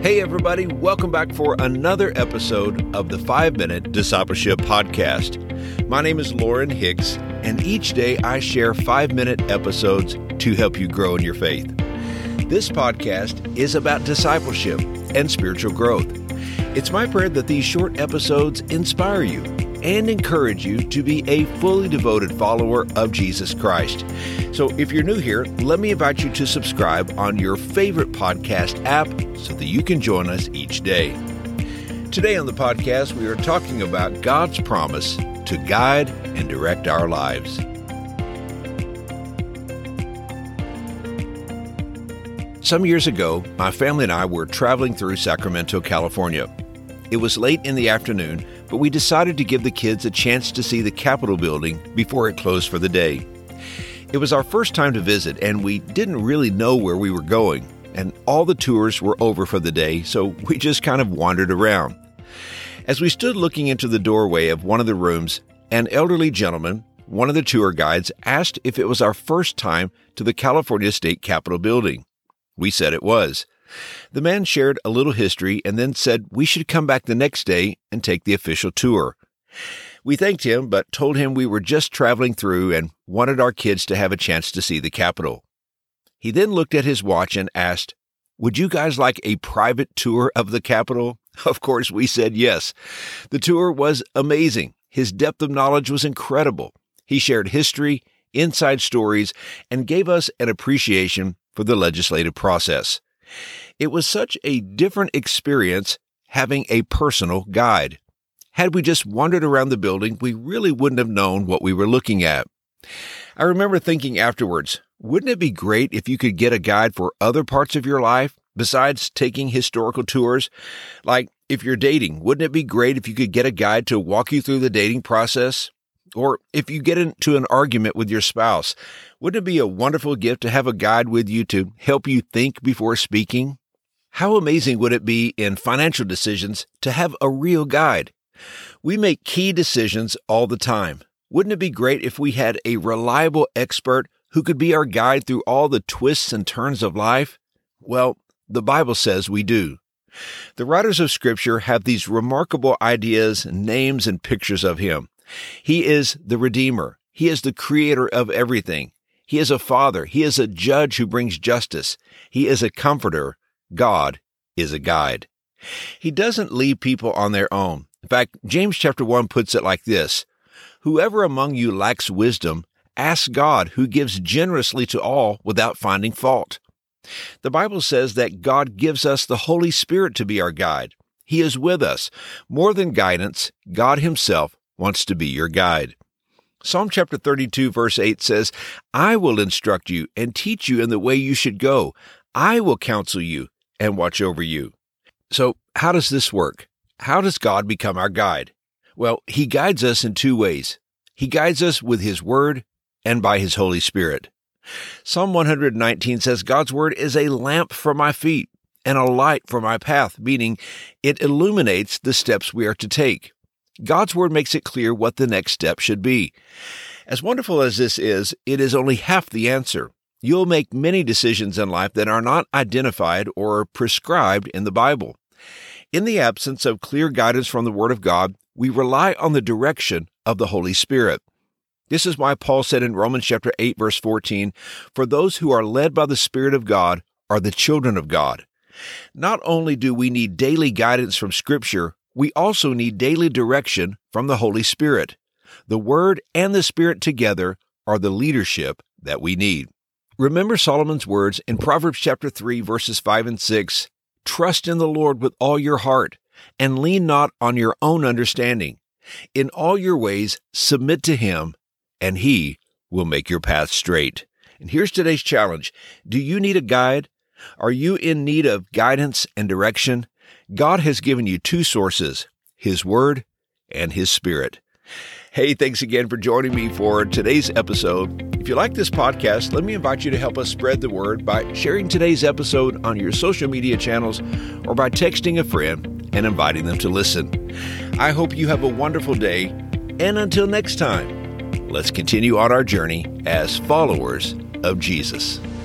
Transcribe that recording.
Hey everybody, welcome back for another episode of the 5-Minute Discipleship Podcast. My name is Lauren Hicks, and each day I share 5-minute episodes to help you grow in your faith. This podcast is about discipleship and spiritual growth. It's my prayer that these short episodes inspire you and encourage you to be a fully devoted follower of Jesus Christ. So if you're new here, let me invite you to subscribe on your favorite podcast app so that you can join us each day. Today on the podcast, we are talking about God's promise to guide and direct our lives. Some years ago, my family and I were traveling through Sacramento, California. It was late in the afternoon, but we decided to give the kids a chance to see the Capitol building before it closed for the day. It was our first time to visit, and we didn't really know where we were going, and all the tours were over for the day, so we just kind of wandered around. As we stood looking into the doorway of one of the rooms, an elderly gentleman, one of the tour guides, asked if it was our first time to the California State Capitol building. We said it was. The man shared a little history and then said we should come back the next day and take the official tour. We thanked him, but told him we were just traveling through and wanted our kids to have a chance to see the Capitol. He then looked at his watch and asked, "Would you guys like a private tour of the Capitol?" Of course, we said yes. The tour was amazing. His depth of knowledge was incredible. He shared history, inside stories, and gave us an appreciation for the legislative process. It was such a different experience having a personal guide. Had we just wandered around the building, we really wouldn't have known what we were looking at. I remember thinking afterwards, wouldn't it be great if you could get a guide for other parts of your life besides taking historical tours? Like if you're dating, wouldn't it be great if you could get a guide to walk you through the dating process? Or if you get into an argument with your spouse, wouldn't it be a wonderful gift to have a guide with you to help you think before speaking? How amazing would it be in financial decisions to have a real guide? We make key decisions all the time. Wouldn't it be great if we had a reliable expert who could be our guide through all the twists and turns of life? Well, the Bible says we do. The writers of Scripture have these remarkable ideas, names, and pictures of Him. He is the Redeemer. He is the Creator of everything. He is a Father. He is a Judge who brings justice. He is a Comforter. God is a guide. He doesn't leave people on their own. In fact, James chapter 1 puts it like this: "Whoever among you lacks wisdom, ask God, who gives generously to all without finding fault." The Bible says that God gives us the Holy Spirit to be our guide. He is with us. More than guidance, God Himself wants to be your guide. Psalm chapter 32 verse 8 says, "I will instruct you and teach you in the way you should go. I will counsel you and watch over you." So how does this work? How does God become our guide? Well, He guides us in two ways. He guides us with His Word and by His Holy Spirit. Psalm 119 says, "God's Word is a lamp for my feet and a light for my path," meaning it illuminates the steps we are to take. God's Word makes it clear what the next step should be. As wonderful as this is, it is only half the answer. You'll make many decisions in life that are not identified or prescribed in the Bible. In the absence of clear guidance from the Word of God, we rely on the direction of the Holy Spirit. This is why Paul said in Romans chapter 8, verse 14, "For those who are led by the Spirit of God are the children of God." Not only do we need daily guidance from Scripture, we also need daily direction from the Holy Spirit. The Word and the Spirit together are the leadership that we need. Remember Solomon's words in Proverbs chapter 3, verses 5 and 6, "Trust in the Lord with all your heart, and lean not on your own understanding. In all your ways submit to Him, and He will make your path straight." And here's today's challenge. Do you need a guide? Are you in need of guidance and direction? God has given you two sources, His Word and His Spirit. Hey, thanks again for joining me for today's episode. If you like this podcast, let me invite you to help us spread the word by sharing today's episode on your social media channels or by texting a friend and inviting them to listen. I hope you have a wonderful day, and until next time, let's continue on our journey as followers of Jesus.